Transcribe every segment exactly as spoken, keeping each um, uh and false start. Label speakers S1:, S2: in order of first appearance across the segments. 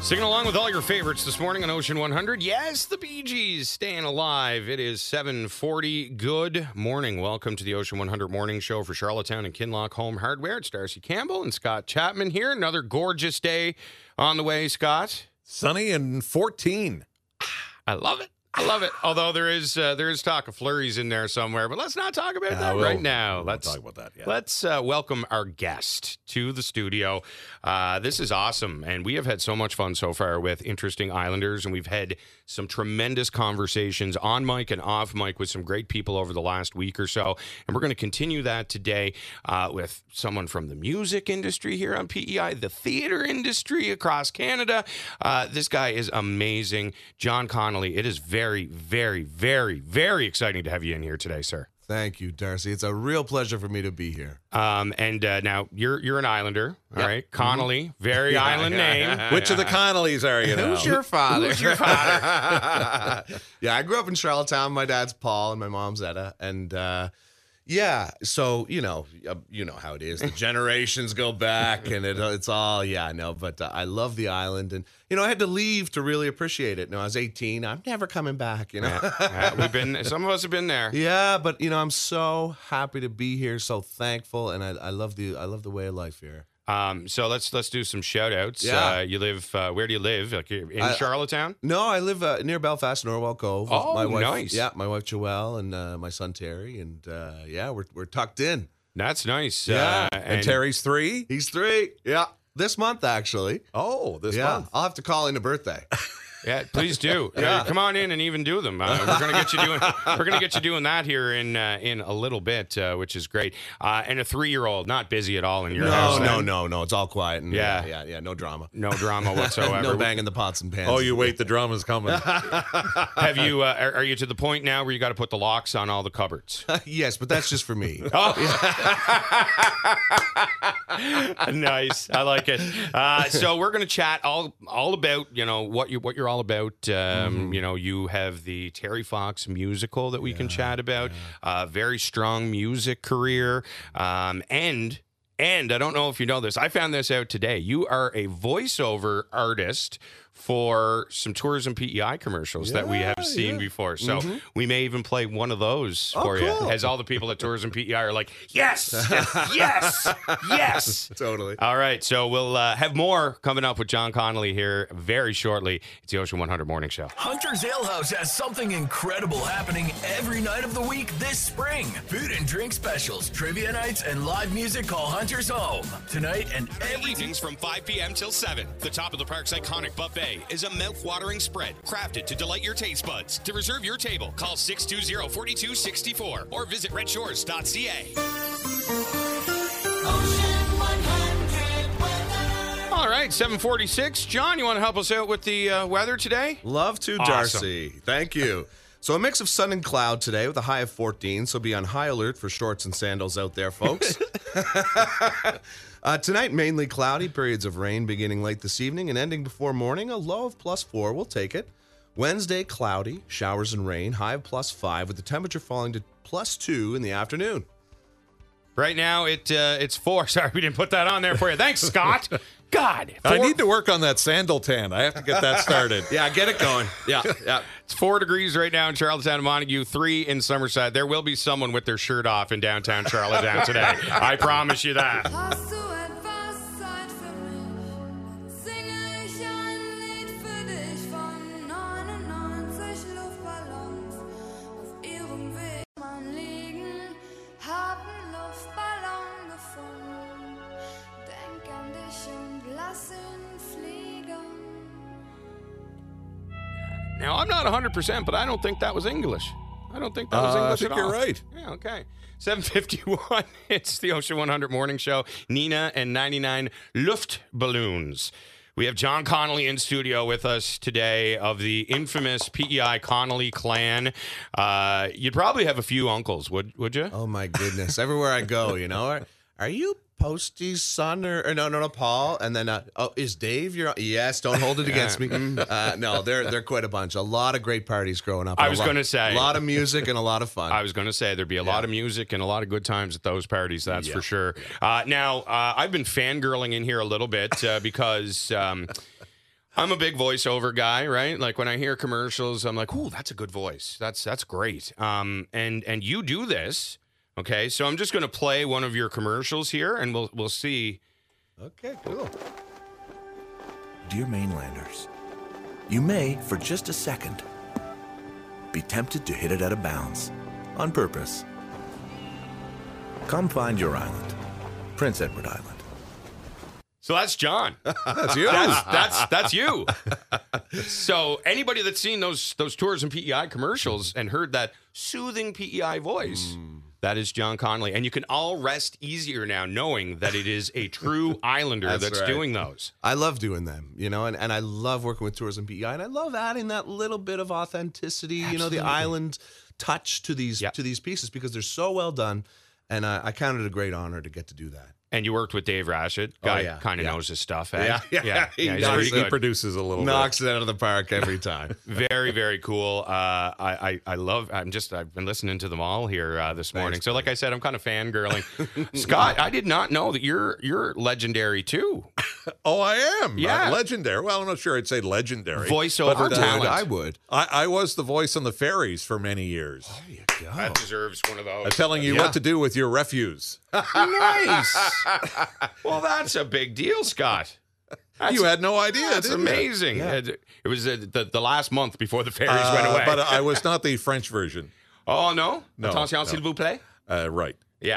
S1: Singing along with all your favorites this morning on Ocean one hundred. Yes, the Bee Gees staying alive. It is seven forty. Good morning. Welcome to the Ocean one hundred Morning Show for Charlottetown and Kinloch Home Hardware. It's Darcy Campbell and Scott Chapman here. Another gorgeous day on the way, Scott.
S2: Sunny and fourteen.
S1: I love it. I love it. Although there is uh, there is talk of flurries in there somewhere, but let's not talk about
S2: Uh,
S1: that
S2: we'll-
S1: right now.
S2: we'll
S1: Let's
S2: talk about that, yeah.
S1: Let's uh, welcome our guest to the studio. Uh, this is awesome, and we have had so much fun so far with Interesting Islanders, and we've had some tremendous conversations on mic and off mic with some great people over the last week or so, and we're going to continue that today uh, with someone from the music industry here on P E I, the theater industry across Canada. Uh, this guy is amazing. John Connolly, it is very, very, very, very exciting to have you in here today, sir.
S3: Thank you, Darcy. It's a real pleasure for me to be here.
S1: Um, and uh, now you're you're an Islander, all
S3: Yep.
S1: right? Connolly, very island name.
S2: Which of the Connollys are you now?
S3: Who's your father?
S1: Who's your father?
S3: Yeah, I grew up in Charlottetown. My dad's Paul and my mom's Etta. And uh, yeah, so, you know, uh, you know how it is. The generations go back and it, it's all, yeah, I know. But uh, I love the island. And, you know, I had to leave to really appreciate it. You know, I was eighteen. I'm never coming back, you know.
S1: Yeah, yeah, we've been. Some of us have been there.
S3: Yeah, but, you know, I'm so happy to be here, so thankful. And I, I love the I love the way of life here.
S1: Um, so let's let's do some shout outs.
S3: Yeah.
S1: Uh, you live. Uh, where do you live? Like you're in
S3: I-
S1: Charlottetown?
S3: No, I live uh, near Belfast, Norwell Cove. with
S1: Oh,
S3: my wife,
S1: nice.
S3: Yeah, my wife Joelle and uh, my son Terry, and uh, yeah, we're we're tucked in.
S1: That's nice.
S3: Yeah.
S1: Uh,
S2: And Terry's three?
S3: He's three. Yeah, this month actually.
S2: Oh, this
S3: yeah,
S2: month.
S3: I'll have to call in a birthday.
S1: Yeah, please do.
S3: Yeah.
S1: Uh, come on in and even do them. Uh, we're gonna get you doing. We're gonna get you doing that here in uh, in a little bit, uh, which is great. Uh, and a three year old, not busy at all in your
S3: No,
S1: house.
S3: no,
S1: then?
S3: no, no. It's all quiet. And,
S1: Yeah.
S3: yeah, yeah, yeah. No drama.
S1: no drama whatsoever.
S3: No banging the pots and pans.
S2: Oh, you wait, the drama's coming.
S1: Have you? Uh, are, are you to the point now where you got to put the locks on all the cupboards?
S3: Yes, but that's just for me.
S1: Nice, I like it. Uh, so we're gonna chat all all about you know what you what you're all about. Um, You know, you have the Terry Fox musical that we can chat about. Uh, very strong music career, um, and. And I don't know if you know this. I found this out today. You are a voiceover artist for some Tourism P E I commercials that we have
S3: Yeah,
S1: seen
S3: yeah.
S1: before. So we may even play one of those
S3: Oh,
S1: for you.
S3: cool.
S1: As all the people at Tourism P E I are like, yes, yes, yes.
S3: Totally.
S1: All right. So we'll uh, have more coming up with John Connolly here very shortly. It's the Ocean one hundred Morning Show.
S4: Hunter's Ale House has something incredible happening every night of the week this spring. Food and drink specials, trivia nights, and live music call Hunter's home. Tonight and every
S5: Evenings from five p.m. till seven. The top of the park's iconic buffet is a mouth-watering spread crafted to delight your taste buds. To reserve your table, call six two zero, four two six four or visit red shores dot c a.
S1: All right. seven forty-six. John, you want to help us out with the uh, weather today?
S3: Love to,
S1: Awesome.
S3: Darcy. Thank you. So a mix of sun and cloud today with a high of fourteen, so be on high alert for shorts and sandals out there, folks. uh, tonight, mainly cloudy, periods of rain beginning late this evening and ending before morning, a low of plus four. We'll take it. Wednesday, cloudy, showers and rain, high of plus five, with the temperature falling to plus two in the afternoon.
S1: Right now, it uh, it's four. Sorry, we didn't put that on there for you. Thanks, Scott. God.
S2: I
S1: four-
S2: need to work on that sandal tan. I have to get that started.
S3: Yeah, get it going. Yeah, yeah.
S1: It's four degrees right now in Charlottetown and Montague, three in Summerside. There will be someone with their shirt off in downtown Charlottetown today. I promise you that.
S6: Hast du etwas Zeit für mich? Singe ich ein Lied für dich von neunundneunzig Luftballons auf ihrem Weg. Mein Liegen, hab einen Luftballon gefunden. Denk an dich und lass ihn fliegen.
S1: Now, I'm not one hundred percent, but I don't think that was English. I don't think that was
S2: Uh, I
S1: English
S2: think
S1: at
S2: you're
S1: all.
S2: right.
S1: Yeah, okay. seven fifty-one. It's the Ocean one hundred Morning Show. Nina and ninety-nine Luftballons. We have John Connolly in studio with us today of the infamous P E I Connolly clan. Uh, you'd probably have a few uncles, would would you?
S3: Oh my goodness! Everywhere I go, you know, are, are you Posty's son or, or no, no, no, Paul? And then, uh, oh, is Dave your? Yes, don't hold it against me. Uh, no, they're they're quite a bunch. A lot of great parties growing up.
S1: I
S3: and a
S1: was
S3: lot-
S1: gonna say.
S3: a lot of music and a lot of fun.
S1: I was going to say there'd be a
S3: Yeah.
S1: lot of music and a lot of good times at those parties. That's
S3: Yeah.
S1: for sure. Uh, now, uh, I've been fangirling in here a little bit uh, because um, I'm a big voiceover guy, right? Like when I hear commercials, I'm like, "Ooh, that's a good voice. That's that's great." Um, and and you do this, okay? So I'm just going to play one of your commercials here, and we'll we'll see.
S3: Okay, cool.
S7: Dear Mainlanders, you may, for just a second, be tempted to hit it out of bounds, on purpose. Come find your island, Prince Edward Island.
S1: So that's John.
S2: That's you.
S1: That's that's that's you. So anybody that's seen those those tours and P E I commercials and heard that soothing P E I voice, mm. that is John Connolly. And you can all rest easier now knowing that it is a true Islander that's,
S3: that's right.
S1: doing those.
S3: I love doing them, you know, and, and I love working with Tourism P E I, and I love adding that little bit of authenticity, Absolutely. you know, the island touch to these yep. to these pieces because they're so well done, and I, I count it a great honor to get to do that.
S1: And you worked with Dave Rashid. Guy
S3: oh, yeah.
S1: kind of
S3: yeah.
S1: knows his stuff. Eh?
S3: Yeah, yeah,
S1: yeah.
S3: he,
S1: yeah, he's
S3: knocks,
S1: pretty
S2: he
S1: good.
S2: produces a little
S3: Knocks
S2: bit.
S3: it out of the park every time.
S1: Very, very cool. Uh, I, I, I love. I'm just. I've been listening to them all here uh, this morning.
S3: Thanks,
S1: so, like I said, I'm kind of fangirling. Scott, I did not know that you're you're legendary too.
S2: Oh, I am.
S1: Yeah,
S2: I'm legendary. Well, I'm not sure I'd say legendary.
S1: Voiceover
S2: but, uh,
S1: talent.
S3: I would.
S2: I, I was the voice on the ferries for many years.
S3: There you go.
S1: That deserves one of those.
S2: I'm telling you
S3: Yeah.
S2: what to do with your refuse.
S1: Nice. Well, that's a big deal, Scott. That's,
S2: You had no idea.
S1: That's
S2: didn't you?
S1: amazing.
S3: Yeah.
S1: It, it was uh, the the last month before the ferries
S2: Uh,
S1: went away.
S2: But I was not the French version.
S1: oh no,
S2: No,
S1: attention,
S2: no.
S1: s'il vous plaît.
S2: Uh, right.
S1: Yeah.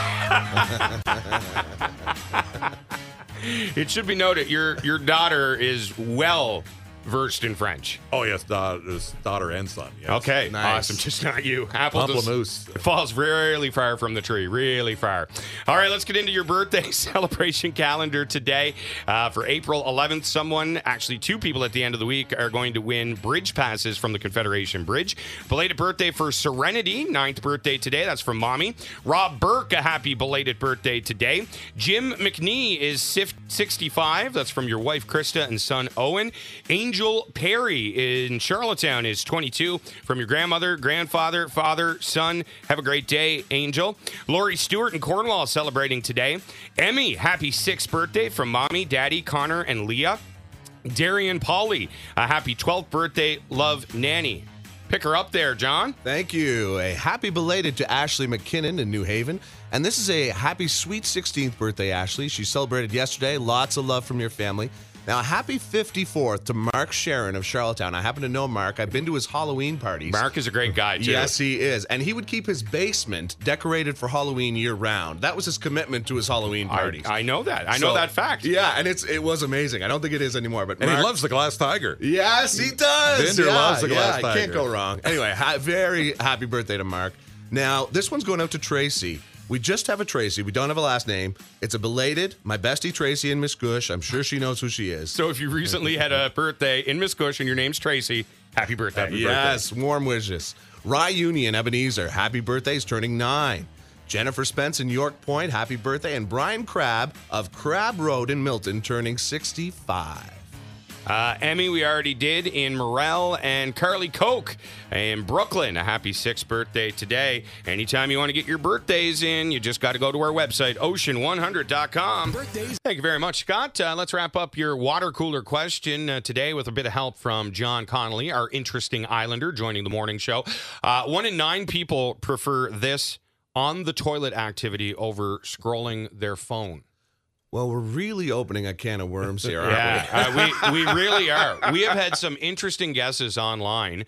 S1: It should be noted your your daughter is well versed in French.
S2: Oh, yes, daughter's daughter and son. Yes.
S1: Okay,
S3: Nice.
S1: awesome. Just not you. Apple just
S2: Pamplemousse.
S1: falls really far from the tree, really far. All right, let's get into your birthday celebration calendar today. Uh, for April eleventh, someone, actually two people at the end of the week, are going to win bridge passes from the Confederation Bridge. Belated birthday for Serenity, ninth birthday today. That's from Mommy. Rob Burke, a happy belated birthday today. Jim McNee is sixty-five. That's from your wife, Krista, and son, Owen. Angel Perry in Charlottetown is twenty-two. From your grandmother, grandfather, father, son. Have a great day, Angel. Lori Stewart in Cornwall celebrating today. Emmy, happy sixth birthday from Mommy, Daddy, Connor, and Leah. Darian Pauly, a happy twelfth birthday. Love, Nanny. Pick her up there, John.
S3: Thank you. A happy belated to Ashley McKinnon in New Haven. And this is a happy sweet sixteenth birthday, Ashley. She celebrated yesterday. Lots of love from your family. Now, a happy fifty-fourth to Mark Sharon of Charlottetown. I happen to know Mark. I've been to his Halloween parties.
S1: Mark is a great guy, too.
S3: Yes, he is. And he would keep his basement decorated for Halloween year-round. That was his commitment to his Halloween parties.
S1: I, I know that. I know
S3: So,
S1: that fact.
S3: Yeah, and it's it was amazing. I don't think it is anymore. But
S2: And
S3: Mark,
S2: he loves the glass tiger.
S3: Yes, he does.
S2: Vinder
S3: yeah,
S2: loves the glass
S3: yeah, Can't
S2: tiger.
S3: go wrong. Anyway, ha- very happy birthday to Mark. Now, this one's going out to Tracy. We just have a Tracy. We don't have a last name. It's a belated. My bestie Tracy in Miscouche. I'm sure she knows who she is.
S1: So if you recently had a birthday in Miscouche and your name's Tracy, happy birthday. Happy
S3: yes, warm wishes. Rye Union Ebenezer, happy birthday. He's turning nine. Jennifer Spence in York Point, happy birthday. And Brian Crabb of Crab Road in Milton, turning sixty-five.
S1: Uh, Emmy, we already did in Morel, and Carly Koch in Brooklyn. A happy sixth birthday today. Anytime you want to get your birthdays in, you just got to go to our website, ocean one hundred dot com. Birthdays. Thank you very much, Scott. Uh, let's wrap up your water cooler question uh, today with a bit of help from John Connolly, our interesting Islander, joining the morning show. Uh, one in nine people prefer this on-the-toilet activity over scrolling their phone.
S3: Well, we're really opening a can of worms here, aren't
S1: Yeah, uh, we, we really are. We have had some interesting guesses online.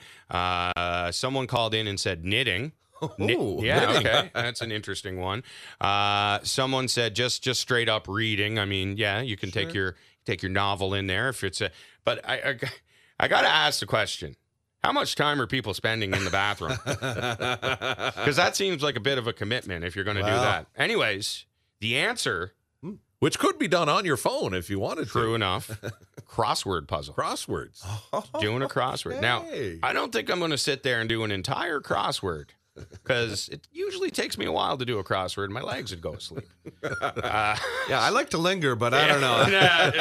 S1: Uh, someone called in and said knitting. Knit-
S3: Ooh,
S1: yeah,
S3: knitting.
S1: okay. That's an interesting one. Uh, someone said just just straight up reading. I mean, yeah, you can take your take your novel in there if it's a. But I I, I got to ask the question: how much time are people spending in the bathroom? Because that seems like a bit of a commitment if you're going to do
S3: Well.
S1: that. Anyways, the answer.
S2: Which could be done on your phone if you wanted
S1: True
S2: to.
S1: enough. Crossword puzzle.
S2: Crosswords.
S1: Doing a crossword. Now,
S3: Okay.
S1: I don't think I'm going to sit there and do an entire crossword because it usually takes me a while to do a crossword. My legs would go asleep. Uh,
S3: Yeah, I like to linger, but I don't know.
S1: no, no,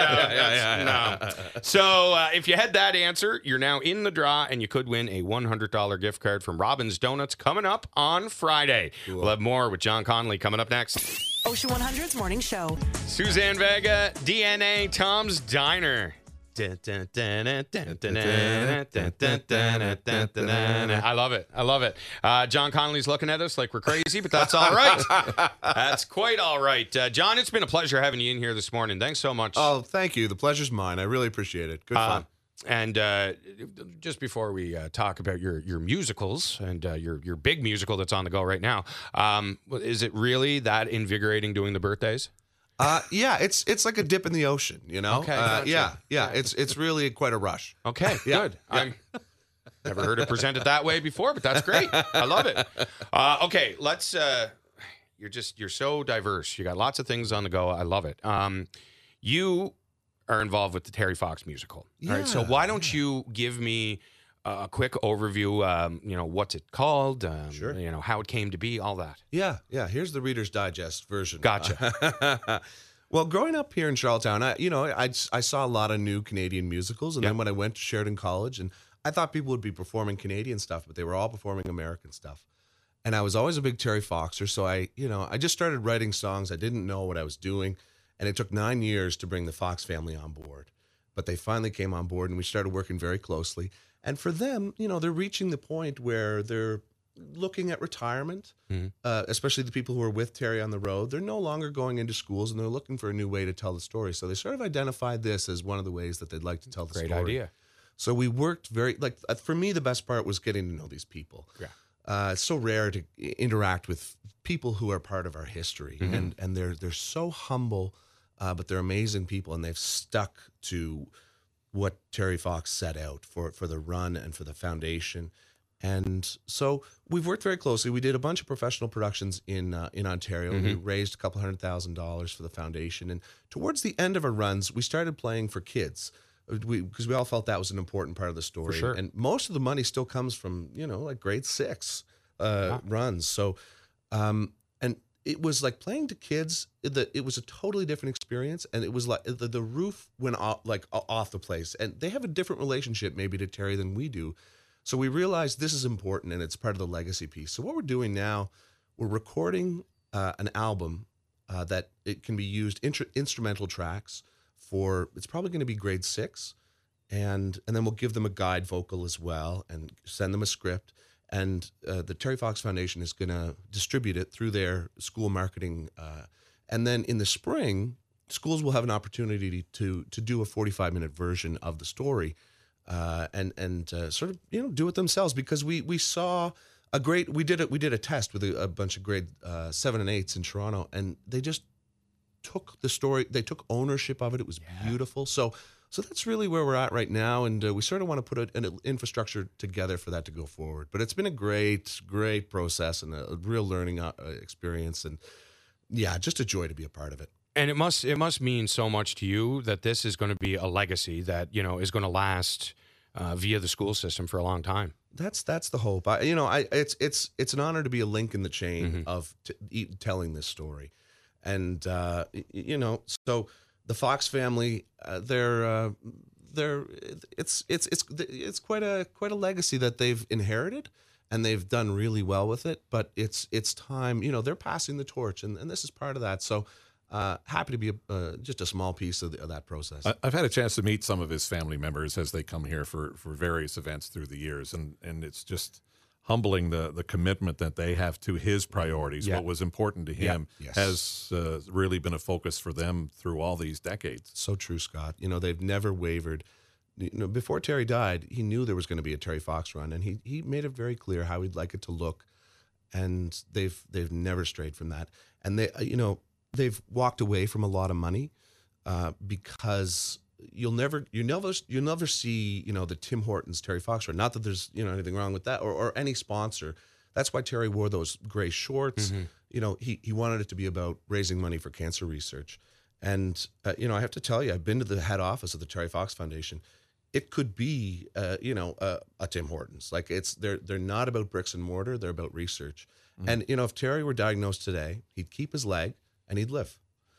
S1: that's- no. So uh, if you had that answer, you're now in the draw, and you could win a one hundred dollars gift card from Robin's Donuts coming up on Friday. We'll have more with John Connolly coming up next.
S8: Ocean one hundred's morning show.
S1: Suzanne Vega, D N A, Tom's Diner. I love it. I love it. Uh, John Connolly's looking at us like we're crazy, but that's all right. That's quite all right. Uh, John, it's been a pleasure having you in here this morning. Thanks so much.
S3: Oh, thank you. The pleasure's mine. I really appreciate it. Good
S1: Uh,
S3: fun.
S1: And uh, just before we uh, talk about your your musicals and uh, your your big musical that's on the go right now, um, is it really that invigorating doing the birthdays?
S3: Uh, yeah, it's it's like a dip in the ocean, you know.
S1: Okay,
S3: Uh,
S1: gotcha.
S3: yeah, yeah. It's it's really quite a rush.
S1: Okay,
S3: Yeah,
S1: good. I'm never heard it presented that way before, but that's great. I love it. Uh, okay, let's. Uh, you're just you're so diverse. You got lots of things on the go. I love it. Um, you are involved with the Terry Fox musical. All right, so
S3: Yeah,
S1: why don't you give me a quick overview? Um, you know, what's it called? Um,
S3: Sure.
S1: You know, how it came to be, all that.
S3: Yeah, yeah. Here's the Reader's Digest version.
S1: Gotcha.
S3: Well, growing up here in Charlottetown, I, you know, I, I saw a lot of new Canadian musicals, and
S1: Yeah.
S3: then when I went to Sheridan College, and I thought people would be performing Canadian stuff, but they were all performing American stuff. And I was always a big Terry Foxer, so I, you know, I just started writing songs. I didn't know what I was doing, and it took nine years to bring the Fox family on board. But they finally came on board, and we started working very closely. And for them, you know, they're reaching the point where they're looking at retirement,
S1: Mhm.
S3: uh, especially the people who are with Terry on the road. They're no longer going into schools, and they're looking for a new way to tell the story. So they sort of identified this as one of the ways that they'd like to tell the
S1: Great
S3: story.
S1: idea.
S3: So we worked very, like, uh, for me, the best part was getting to know these people.
S1: Yeah.
S3: Uh, it's so rare to i- interact with people who are part of our history,
S1: Mm-hmm.
S3: and and they're they're so humble, uh, but they're amazing people, and they've stuck to what Terry Fox set out for for the run and for the foundation. And so we've worked very closely. We did a bunch of professional productions in uh, in Ontario. We raised a couple hundred thousand dollars for the foundation. And towards the end of our runs, we started playing for kids because we, 'cause we all felt that was an important part of the story.
S1: sure.
S3: And most of the money still comes from, you know, like grade six uh, runs. So, um, and it was like playing to kids. The, it was a totally different experience. And it was like the, the roof went off, like off the place. And they have a different relationship maybe to Terry than we do. So we realized this is important, and it's part of the legacy piece. So what we're doing now, we're recording uh, an album uh, that it can be used intr- instrumental tracks for. It's probably going to be grade six, and and then we'll give them a guide vocal as well, and send them a script. And uh, the Terry Fox Foundation is going to distribute it through their school marketing, uh, and then in the spring, schools will have an opportunity to to do a forty-five minute version of the story. Uh, and and uh, sort of, you know, do it themselves, because we we saw a great we did it we did a test with a, a bunch of grade uh, seven and eights in Toronto, and they just took the story, they took ownership of it. It was beautiful. So so that's really where we're at right now, and uh, we sort of want to put a, an infrastructure together for that to go forward. But it's been a great great process and a, a real learning uh, experience, and yeah, just a joy to be a part of it.
S1: And it must it must mean so much to you that this is going to be a legacy that, you know, is going to last uh, via the school system for a long time.
S3: That's that's the hope. I, you know, I it's it's it's an honor to be a link in the chain of t- e- telling this story, and uh, y- you know, so the Fox family, uh, they're uh, they're it's it's it's it's quite a quite a legacy that they've inherited, and they've done really well with it. But it's it's time, you know, they're passing the torch, and, and this is part of that. So. Uh, happy to be a, uh, just a small piece of, the, of that process.
S2: I- I've had a chance to meet some of his family members as they come here for, for various events through the years, and, and it's just humbling the, the commitment that they have to his priorities.
S1: Yeah.
S2: What was important to him
S3: Yes.
S2: has uh, really been a focus for them through all these decades.
S3: So true, Scott. You know, they've never wavered. You know, before Terry died, he knew there was going to be a Terry Fox run, and he he made it very clear how he'd like it to look, and they've they've never strayed from that. And they, uh, you know, they've walked away from a lot of money uh, because you'll never you never you never see, you know, the Tim Hortons Terry Fox run. Not that there's, you know, anything wrong with that, or or any sponsor. That's why Terry wore those gray shorts. You know, he he wanted it to be about raising money for cancer research. And uh, you know, I have to tell you, I've been to the head office of the Terry Fox Foundation. It could be, uh, you know, uh, a Tim Hortons. Like it's they're they're not about bricks and mortar. They're about research. And you know, if Terry were diagnosed today, he'd keep his leg and he'd live.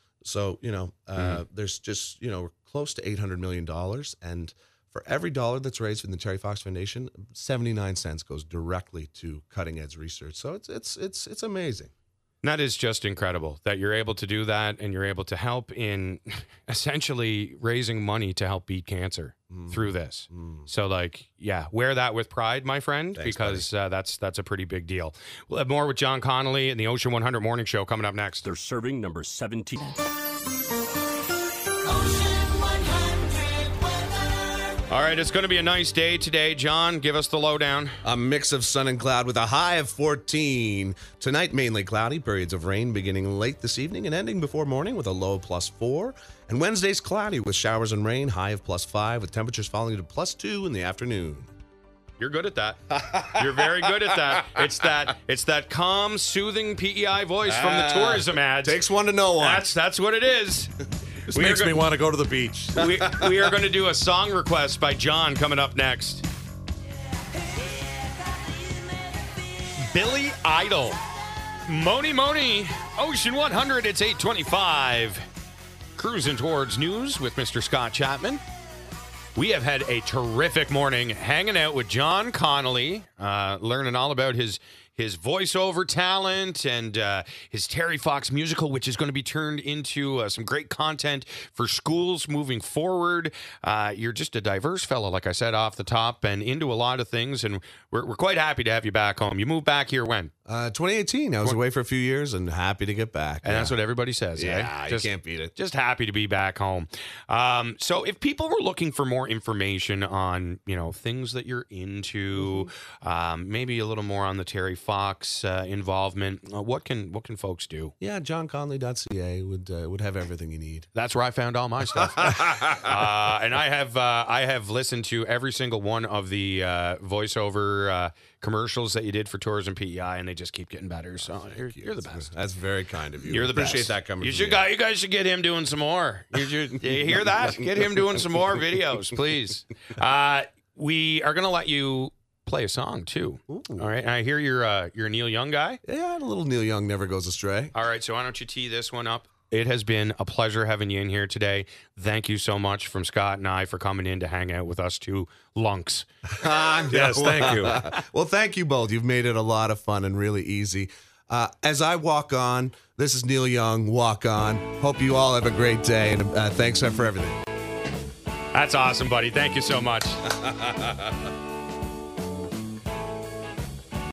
S3: So you know, uh, there's just, you know, we're close to eight hundred million dollars, and for every dollar that's raised from the Terry Fox Foundation, seventy-nine cents goes directly to cutting edge research. So it's it's it's it's amazing.
S1: And that is just incredible that you're able to do that and you're able to help in essentially raising money to help beat cancer mm. through this. Mm. So, like, yeah, wear that with pride, my friend, Thanks, because uh, that's that's a pretty big deal. We'll have more with John Connolly and the Ocean one hundred Morning Show coming up next.
S8: They're serving number seventeen.
S1: All right, it's going to be a nice day today. John, give us the lowdown.
S3: A mix of sun and cloud with a high of fourteen. Tonight, mainly cloudy, periods of rain beginning late this evening and ending before morning with a low of plus four. And Wednesday's cloudy with showers and rain, high of plus five, with temperatures falling to plus two in the afternoon.
S1: You're good at that. You're very good at that. It's that it's that calm, soothing P E I voice from the tourism ads.
S3: Takes one to know one.
S1: That's, that's what it is.
S2: This we makes go- me want to go to the beach.
S1: We, we are going to do a song request by John coming up next. Billy Idol. Moni Moni. Ocean one hundred, it's eight twenty-five. Cruising towards news with Mister Scott Chapman. We have had a terrific morning hanging out with John Connolly, uh, learning all about his his voiceover talent and uh, his Terry Fox musical, which is going to be turned into uh, some great content for schools moving forward. Uh, you're just a diverse fellow, like I said, off the top, and into a lot of things, and we're, we're quite happy to have you back home. You moved back here when?
S3: Uh, twenty eighteen. I was away for a few years and happy to get back.
S1: And
S3: yeah.
S1: that's what everybody says.
S3: Yeah,
S1: eh?
S3: you
S1: just,
S3: can't beat it.
S1: Just happy to be back home. Um, so if people were looking for more information on, you know, things that you're into, mm-hmm. um, maybe a little more on the Terry Fox uh, involvement, uh, what can what can folks do?
S3: Yeah, john conley dot c a would uh, would have everything you need.
S1: That's where I found all my stuff. uh, and I have uh, I have listened to every single one of the uh, voiceover uh, commercials that you did for Tourism P E I, and they just keep getting better. So you're, you're the best.
S3: That's very kind of you.
S1: You're the
S3: Appreciate
S1: best.
S3: that coming.
S1: You
S3: from
S1: should
S3: you.
S1: Guys, you guys should get him doing some more. You, should, you hear that? Get him doing some more videos, please. Uh, we are going to let you play a song too. Ooh. All right. And I hear you're uh, you're a Neil Young guy.
S3: Yeah, a little Neil Young never goes astray.
S1: All right. So why don't you tee this one up? It has been a pleasure having you in here today. Thank you so much from Scott and I for coming in to hang out with us two lunks.
S3: Uh,
S2: yes, thank you.
S3: Well, thank you both. You've made it a lot of fun and really easy. Uh, as I walk on, this is Neil Young, Walk On. Hope you all have a great day, and uh, thanks for everything.
S1: That's awesome, buddy. Thank you so much.